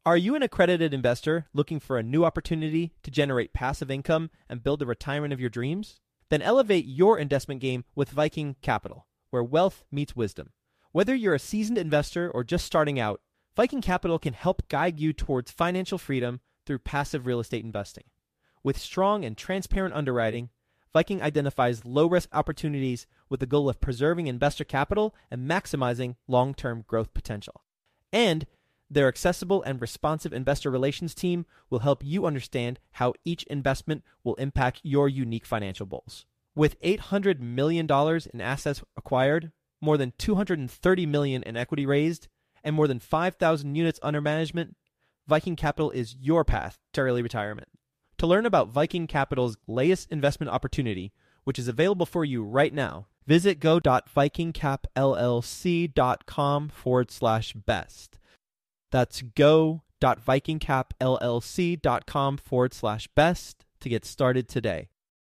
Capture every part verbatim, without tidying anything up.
Are you an accredited investor looking for a new opportunity to generate passive income and build the retirement of your dreams? Then elevate your investment game with Viking Capital, where wealth meets wisdom. Whether you're a seasoned investor or just starting out, Viking Capital can help guide you towards financial freedom through passive real estate investing. With strong and transparent underwriting, Viking identifies low-risk opportunities with the goal of preserving investor capital and maximizing long-term growth potential. And their accessible and responsive investor relations team will help you understand how each investment will impact your unique financial goals. With eight hundred million dollars in assets acquired, more than two hundred thirty million dollars in equity raised, and more than five thousand units under management, Viking Capital is your path to early retirement. To learn about Viking Capital's latest investment opportunity, which is available for you right now, visit go.vikingcapllc.com forward slash best. That's go.vikingcapllc.com forward slash best to get started today.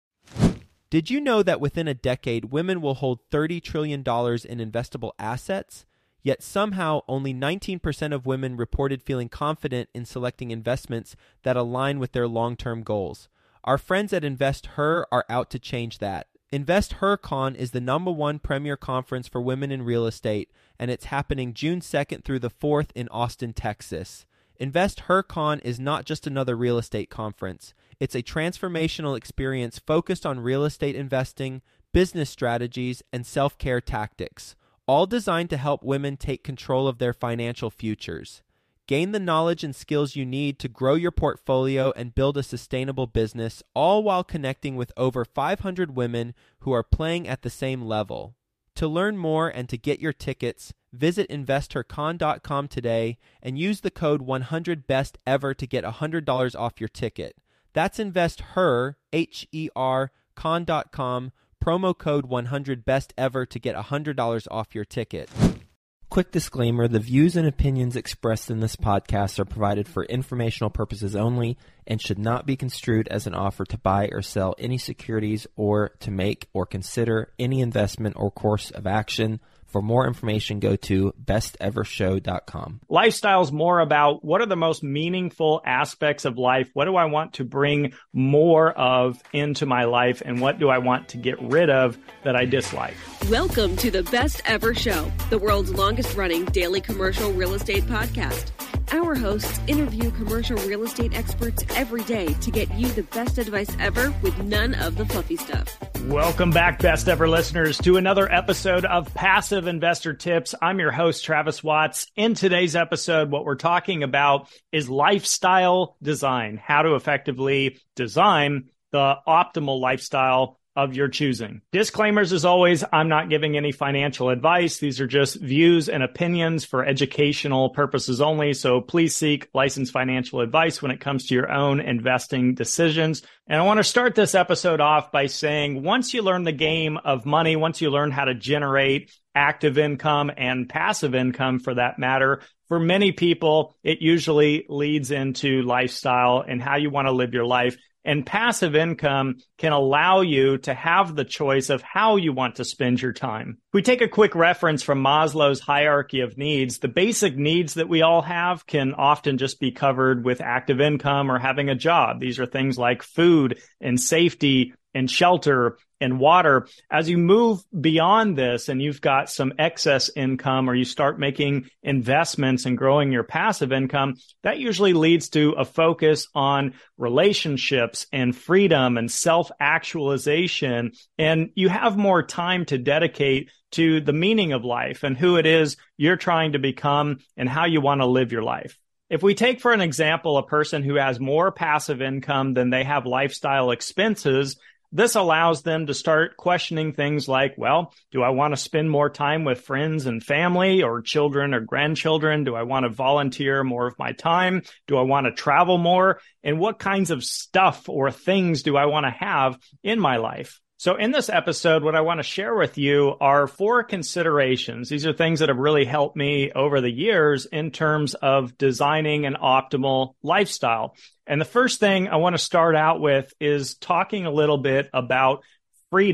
Did you know that within a decade, women will hold thirty trillion dollars in investable assets? Yet somehow only nineteen percent of women reported feeling confident in selecting investments that align with their long-term goals. Our friends at InvestHer are out to change that. InvestHerCon is the number one premier conference for women in real estate, and it's happening June second through the fourth in Austin, Texas. InvestHerCon is not just another real estate conference. It's a transformational experience focused on real estate investing, business strategies, and self-care tactics, all designed to help women take control of their financial futures. Gain the knowledge and skills you need to grow your portfolio and build a sustainable business, all while connecting with over five hundred women who are playing at the same level. To learn more and to get your tickets, visit investor con dot com today and use the code one hundred best ever to get one hundred dollars off your ticket. That's InvestHer, H E R, con dot com, promo code one hundred best ever to get one hundred dollars off your ticket. Quick disclaimer, the views and opinions expressed in this podcast are provided for informational purposes only and should not be construed as an offer to buy or sell any securities or to make or consider any investment or course of action. For more information, go to best ever show dot com. Lifestyle is more about what are the most meaningful aspects of life? What do I want to bring more of into my life? And what do I want to get rid of that I dislike? Welcome to the Best Ever Show, the world's longest running daily commercial real estate podcast. Our hosts interview commercial real estate experts every day to get you the best advice ever with none of the fluffy stuff. Welcome back, Best Ever listeners, to another episode of Passive Investor Tips. I'm your host, Travis Watts. In today's episode, what we're talking about is lifestyle design, how to effectively design the optimal lifestyle of your choosing. Disclaimers as always, I'm not giving any financial advice. These are just views and opinions for educational purposes only. So please seek licensed financial advice when it comes to your own investing decisions. And I want to start this episode off by saying once you learn the game of money, once you learn how to generate active income and passive income for that matter, for many people, it usually leads into lifestyle and how you want to live your life. And passive income can allow you to have the choice of how you want to spend your time. If we take a quick reference from Maslow's hierarchy of needs, the basic needs that we all have can often just be covered with active income or having a job. These are things like food and safety and shelter and water. As you move beyond this and you've got some excess income or you start making investments and growing your passive income, that usually leads to a focus on relationships and freedom and self-actualization. And you have more time to dedicate to the meaning of life and who it is you're trying to become and how you want to live your life. If we take, for an example, a person who has more passive income than they have lifestyle expenses, this allows them to start questioning things like, well, do I want to spend more time with friends and family or children or grandchildren? Do I want to volunteer more of my time? Do I want to travel more? And what kinds of stuff or things do I want to have in my life? So in this episode, what I want to share with you are four considerations. These are things that have really helped me over the years in terms of designing an optimal lifestyle. And the first thing I want to start out with is talking a little bit about freedom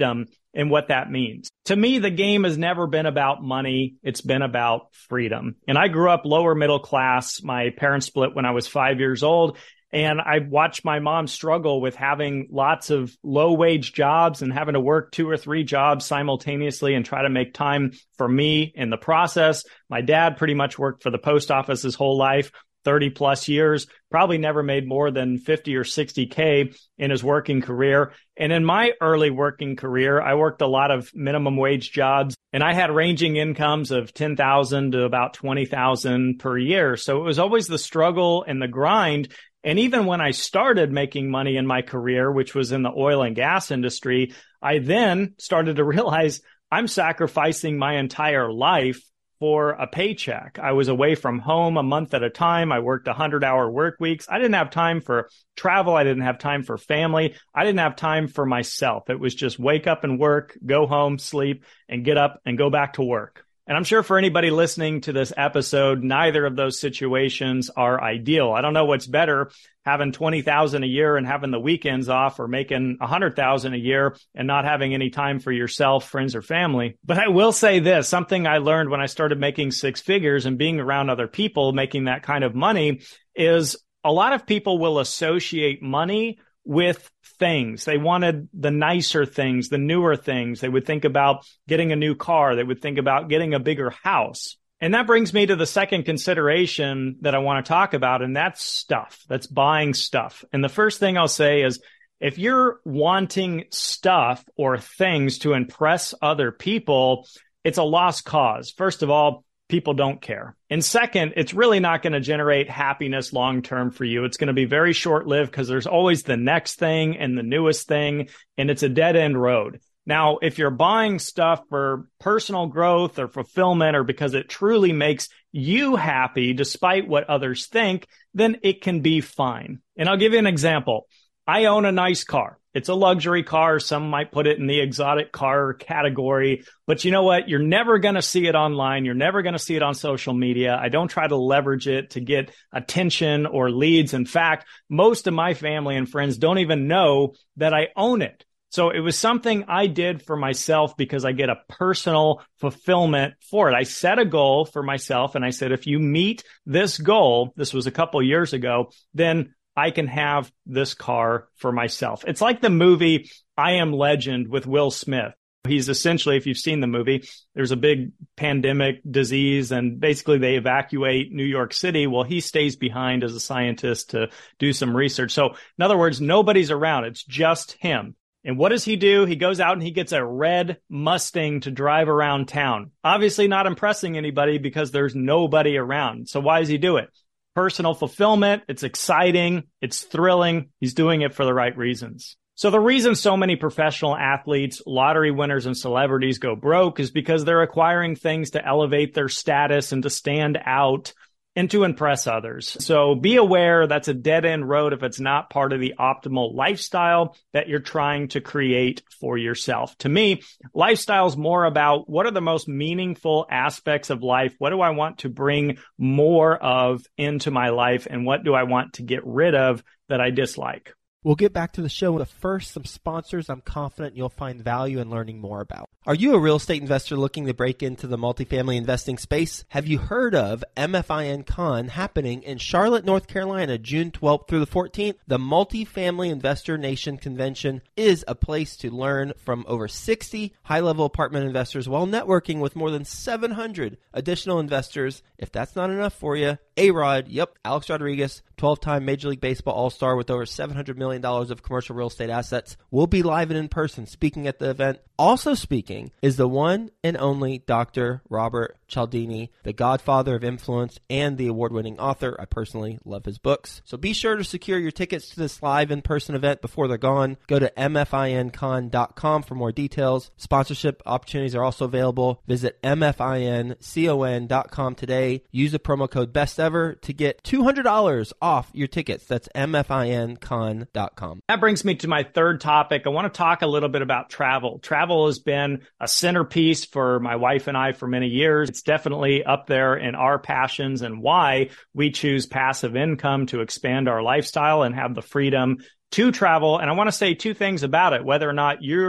and what that means. To me, the game has never been about money. It's been about freedom. And I grew up lower middle class. My parents split when I was five years old. And I watched my mom struggle with having lots of low wage jobs and having to work two or three jobs simultaneously and try to make time for me in the process. My dad pretty much worked for the post office his whole life, thirty plus years, probably never made more than fifty or sixty K in his working career. And in my early working career, I worked a lot of minimum wage jobs, and I had ranging incomes of ten thousand to about twenty thousand per year. So it was always the struggle and the grind. And even when I started making money in my career, which was in the oil and gas industry, I then started to realize I'm sacrificing my entire life for a paycheck. I was away from home a month at a time. I worked one hundred hour work weeks. I didn't have time for travel. I didn't have time for family. I didn't have time for myself. It was just wake up and work, go home, sleep, and get up and go back to work. And I'm sure for anybody listening to this episode, neither of those situations are ideal. I don't know what's better, having twenty thousand a year and having the weekends off, or making one hundred thousand a year and not having any time for yourself, friends, or family. But I will say this, something I learned when I started making six figures and being around other people making that kind of money is a lot of people will associate money with things. They wanted the nicer things, the newer things. They would think about getting a new car. They would think about getting a bigger house. And that brings me to the second consideration that I want to talk about, and that's stuff. That's buying stuff. And the first thing I'll say is, if you're wanting stuff or things to impress other people, it's a lost cause. First of all, people don't care. And second, it's really not going to generate happiness long-term for you. It's going to be very short-lived because there's always the next thing and the newest thing, and it's a dead-end road. Now, if you're buying stuff for personal growth or fulfillment, or because it truly makes you happy despite what others think, then it can be fine. And I'll give you an example. I own a nice car. It's a luxury car. Some might put it in the exotic car category. But you know what? You're never going to see it online. You're never going to see it on social media. I don't try to leverage it to get attention or leads. In fact, most of my family and friends don't even know that I own it. So it was something I did for myself because I get a personal fulfillment for it. I set a goal for myself, and I said, if you meet this goal, this was a couple years ago, then I can have this car for myself. It's like the movie I Am Legend with Will Smith. He's essentially, if you've seen the movie, there's a big pandemic disease, and basically they evacuate New York City. Well, he stays behind as a scientist to do some research. So in other words, nobody's around. It's just him. And what does he do? He goes out and he gets a red Mustang to drive around town. Obviously not impressing anybody because there's nobody around. So why does he do it? Personal fulfillment. It's exciting. It's thrilling. He's doing it for the right reasons. So the reason so many professional athletes, lottery winners, and celebrities go broke is because they're acquiring things to elevate their status and to stand out and to impress others. So be aware that's a dead-end road if it's not part of the optimal lifestyle that you're trying to create for yourself. To me, lifestyle is more about what are the most meaningful aspects of life? What do I want to bring more of into my life? And what do I want to get rid of that I dislike? We'll get back to the show, but first, some sponsors I'm confident you'll find value in learning more about. Are you a real estate investor looking to break into the multifamily investing space? Have you heard of M F I N Con happening in Charlotte, North Carolina, June twelfth through the fourteenth? The Multifamily Investor Nation Convention is a place to learn from over sixty high-level apartment investors while networking with more than seven hundred additional investors. If that's not enough for you, A-Rod, yep, Alex Rodriguez, twelve-time Major League Baseball All-Star with over seven hundred million dollars of commercial real estate assets, will be live and in person speaking at the event. Also speaking is the one and only Doctor Robert Cialdini, the godfather of influence and the award-winning author. I personally love his books. So be sure to secure your tickets to this live in-person event before they're gone. Go to M F I N con dot com for more details. Sponsorship opportunities are also available. Visit M F I N con dot com today. Use the promo code BESTEVER to get two hundred dollars off your tickets. That's M F I N con dot com. That brings me to my third topic. I want to talk a little bit about travel. Travel has been a centerpiece for my wife and I for many years. It's definitely up there in our passions and why we choose passive income to expand our lifestyle and have the freedom to travel. And I want to say two things about it, whether or not you're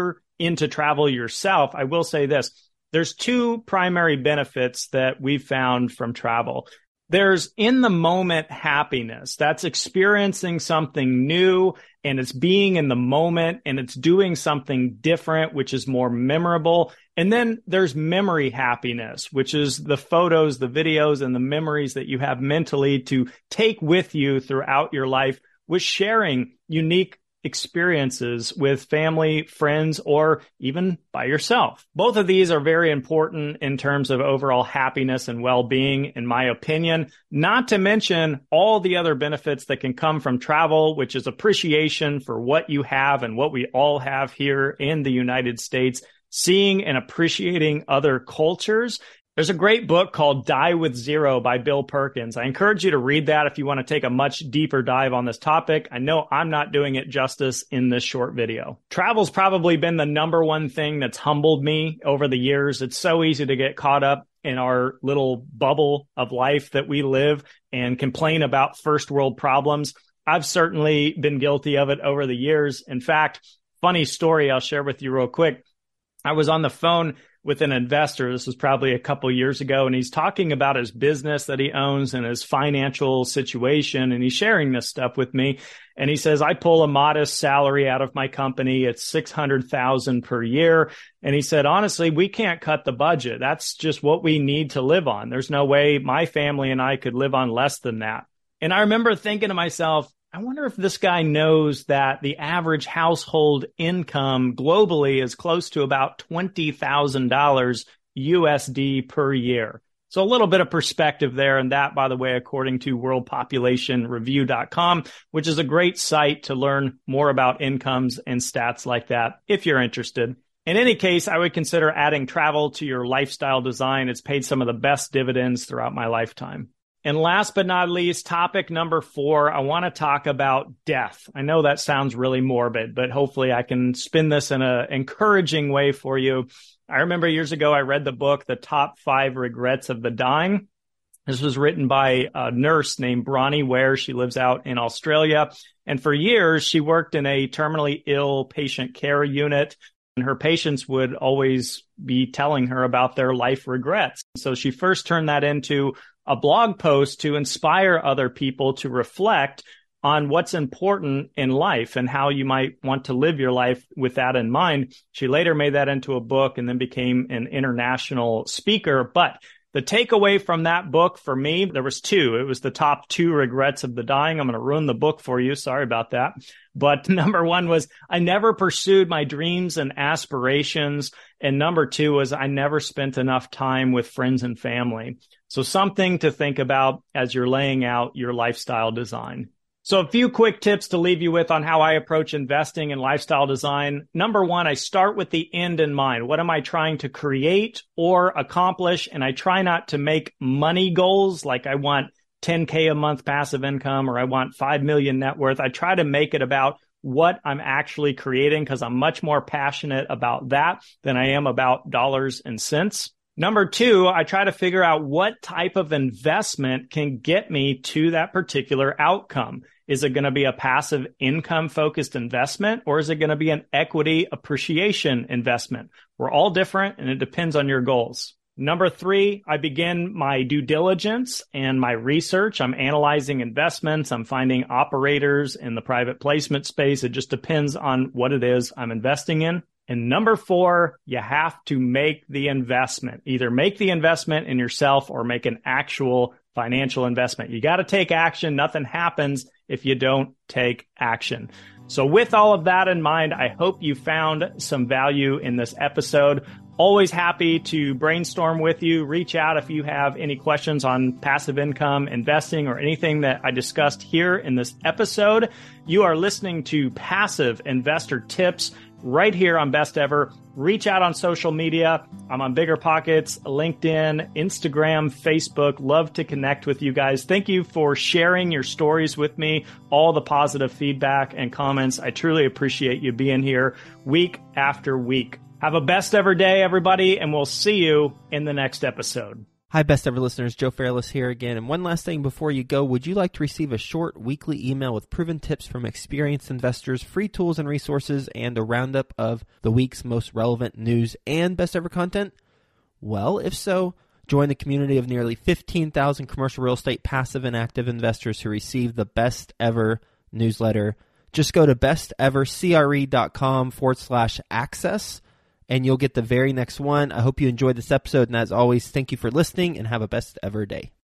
into travel yourself, I will say this. There's two primary benefits that we've found from travel. There's in the moment happiness. That's experiencing something new, and it's being in the moment, and it's doing something different, which is more memorable. And then there's memory happiness, which is the photos, the videos, and the memories that you have mentally to take with you throughout your life with sharing unique experiences with family, friends, or even by yourself. Both of these are very important in terms of overall happiness and well-being, in my opinion, not to mention all the other benefits that can come from travel, which is appreciation for what you have and what we all have here in the United States, seeing and appreciating other cultures. There's a great book called Die with Zero by Bill Perkins. I encourage you to read that if you want to take a much deeper dive on this topic. I know I'm not doing it justice in this short video. Travel's probably been the number one thing that's humbled me over the years. It's so easy to get caught up in our little bubble of life that we live and complain about first world problems. I've certainly been guilty of it over the years. In fact, funny story I'll share with you real quick. I was on the phone with an investor. This was probably a couple years ago, and he's talking about his business that he owns and his financial situation, and he's sharing this stuff with me. And he says, I pull a modest salary out of my company. It's six hundred thousand dollars per year. And he said, honestly, we can't cut the budget. That's just what we need to live on. There's no way my family and I could live on less than that. And I remember thinking to myself, I wonder if this guy knows that the average household income globally is close to about twenty thousand dollars U S D per year. So a little bit of perspective there. And that, by the way, according to world population review dot com, which is a great site to learn more about incomes and stats like that if you're interested. In any case, I would consider adding travel to your lifestyle design. It's paid some of the best dividends throughout my lifetime. And last but not least, topic number four, I want to talk about death. I know that sounds really morbid, but hopefully I can spin this in an encouraging way for you. I remember years ago, I read the book, The Top Five Regrets of the Dying. This was written by a nurse named Bronnie Ware. She lives out in Australia. And for years, she worked in a terminally ill patient care unit. And her patients would always be telling her about their life regrets. So she first turned that into a blog post to inspire other people to reflect on what's important in life and how you might want to live your life with that in mind. She later made that into a book and then became an international speaker. But the takeaway from that book for me, there was two. It was the top two regrets of the dying. I'm going to ruin the book for you. Sorry about that. But number one was I never pursued my dreams and aspirations. And number two was I never spent enough time with friends and family. So something to think about as you're laying out your lifestyle design. So a few quick tips to leave you with on how I approach investing in lifestyle design. Number one, I start with the end in mind. What am I trying to create or accomplish? And I try not to make money goals like I want ten K a month passive income or I want five million net worth. I try to make it about what I'm actually creating because I'm much more passionate about that than I am about dollars and cents. Number two, I try to figure out what type of investment can get me to that particular outcome. Is it going to be a passive income focused investment or is it going to be an equity appreciation investment? We're all different and it depends on your goals. Number three, I begin my due diligence and my research. I'm analyzing investments. I'm finding operators in the private placement space. It just depends on what it is I'm investing in. And number four, you have to make the investment. Either make the investment in yourself or make an actual financial investment. You got to take action. Nothing happens if you don't take action. So with all of that in mind, I hope you found some value in this episode. Always happy to brainstorm with you. Reach out if you have any questions on passive income, investing, or anything that I discussed here in this episode. You are listening to Passive Investor Tips right here on Best Ever. Reach out on social media. I'm on BiggerPockets, LinkedIn, Instagram, Facebook. Love to connect with you guys. Thank you for sharing your stories with me, all the positive feedback and comments. I truly appreciate you being here week after week. Have a best ever day, everybody, and we'll see you in the next episode. Hi, best ever listeners. Joe Fairless here again. And one last thing before you go, would you like to receive a short weekly email with proven tips from experienced investors, free tools and resources, and a roundup of the week's most relevant news and best ever content? Well, if so, join the community of nearly fifteen thousand commercial real estate passive and active investors who receive the best ever newsletter. Just go to bestevercre.com forward slash access. And you'll get the very next one. I hope you enjoyed this episode. And as always, thank you for listening and have a best ever day.